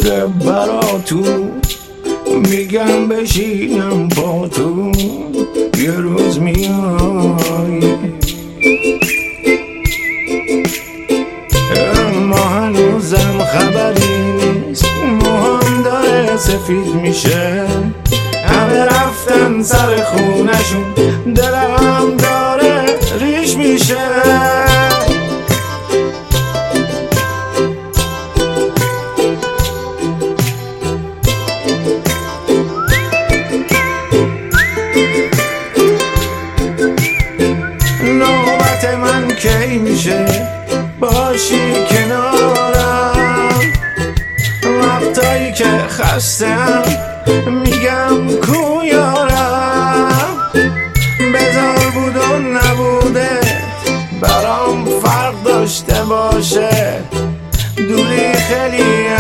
برا تو میگم بشینم با تو یه روز میای. اما هنوزم خبری نیست، موهام داره سفید میشه، همه رفتن سر خونشون، دلم داره ریش میشه. نوبت من کی میشه باشی کنارم، وقتایی که خستم میگم کو یارم. بذار بود و نبوده برام فرق داشته باشه، دوری خیلی